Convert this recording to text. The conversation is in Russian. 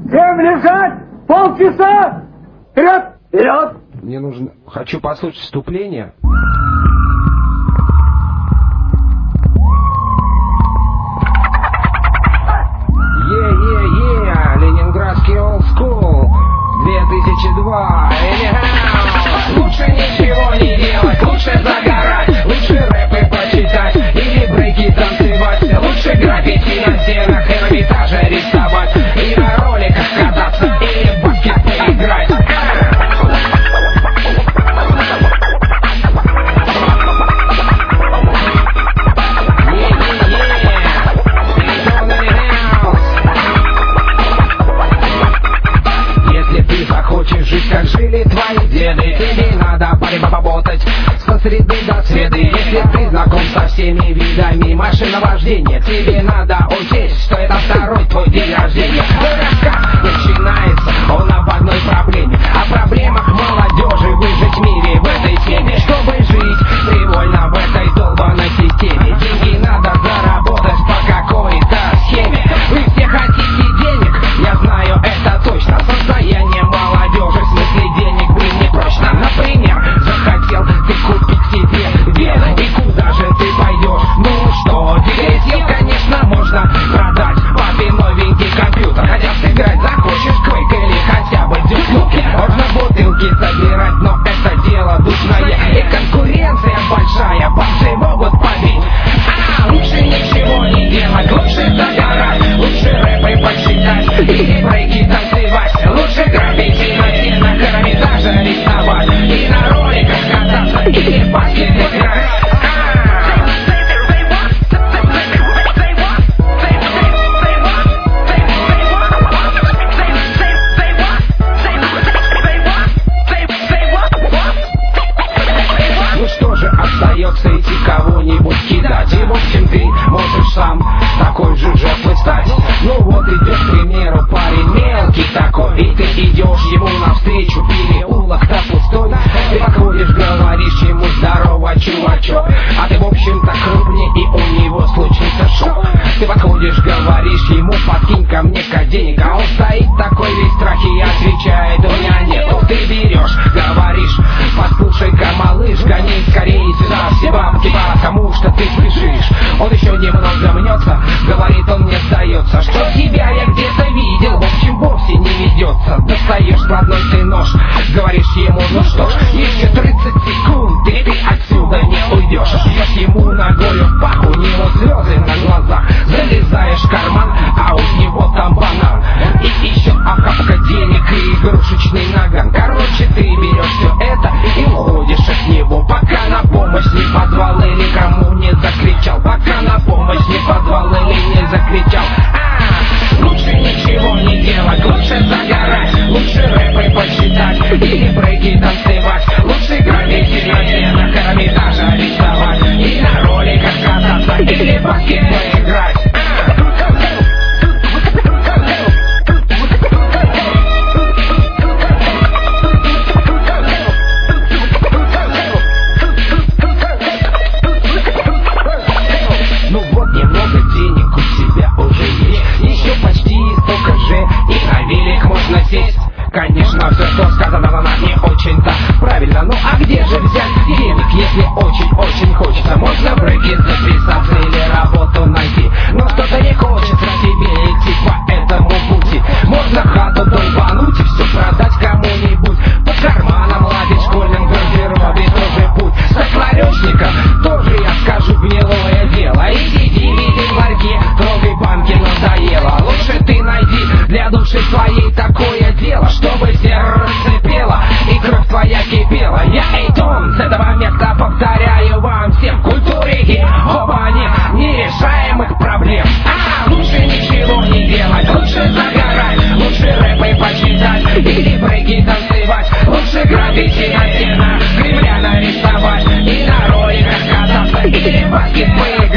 Всем лежать! Полчаса! Вперед! Вперед! Мне нужно... Хочу послушать вступление. Ленинградский Old School 2002. Лучше ничего не делать, лучше загорать, лучше рэпы почитать или брейки танцевать, лучше граффити на стенах Эрмитажа рисовать и на роликах кататься или в баскет поиграть. Жить, как жили твои деды, тебе надо поработать со среды до среды. Если ты знаком со всеми видами машиновождения, тебе надо учесть, что это второй твой день рождения. Рассказ начинается он об одной проблеме, о проблемах молодежи выжить в мире в этой теме. Чтобы жить привольно в этой долбанной системе, деньги надо заработать по какой-то схеме. Вы все хотите денег, я знаю это точно. Состояние молодежи, в смысле денег, блин, не прочно. Например, захотел ты купить себе вело, и куда же ты пойдешь? Ну что, дегретил, конечно, можно продать папе новенький компьютер. Хотя сыграть захочешь Quake или хотя бы Duke Nukem. Можно бутылки собирать, но это дело душное, и конкуренция большая, бомжи могут побить. Лучше ничего не делать, лучше загорать, лучше рэпы почитать или брейки танцевать, лучше граффити на стенах Эрмитажа рисовать и на роликах кататься или в баскет играть. Остается идти кого-нибудь кидать, и в общем ты можешь сам такой же жертвой стать. Ну вот идет, к примеру, парень мелкий такой, и ты идешь ему навстречу, переулок-то пустой. Ты подходишь, говоришь ему: здорово, чувачок, а ты в общем-то крупнее, и у него случится шок. Ты подходишь, говоришь ему: подкинь ко мне денег, а он стоит такой весь в страхе и отвечает: у меня нету. Ты берешь, говоришь: послушай-ка, малыш, гони скорее сюда все бабки, потому что ты спешишь. Он еще немного мнется, говорит: он мне сдается, что тебя я где-то видел, в общем вовсе не ведется. Достаешь складной ты нож, говоришь ему: ну что ж, еще 30 секунд, и ты отсюда не уйдешь. Бьешь ему ногою в пах, у него слезы на глазах, залезаешь в карман, а у него там банан и еще охапка денег и игрушечный наган. Короче, ты берешь все это и уходишь от него, пока на помощь не позвал или кому не закричал, пока на помощь не позвал или не закричал. Лучше ничего не делать, лучше загорать, лучше рэпы почитать или брейки танцевать, лучше граффити на стенах Эрмитажа рисовать и на роликах кататься или в баскет поиграть. Ну вот, немного денег у тебя уже есть, еще почти столько же, и на велик можно сесть. Конечно, все, что сказано на нас, не очень-то правильно. Ну а где же взять денег, если очень-очень хочется? Можно в брейки записаться или работу найти, но что-то не хочется тебе идти по этому пути. Можно хату долбануть и все продать кому-нибудь, по карманам ладить, школьным гардеробе тоже путь. Стеклоречником тоже, я скажу, гнилое дело. Иди DVD в ларьке, трогай банки, надоело. Лучше ты найди для души своей такое дело, чтобы сердце пело и кровь твоя кипела. Я Эйтон, с этого места повторяю вам всем: культуре хип-хопа нет нерешаемых проблем. Лучше ничего не делать, лучше загорать, лучше рэпы почитать или брейки танцевать, лучше граффити на стенах Кремля нарисовать и на роликах кататься или в баскет поиграть.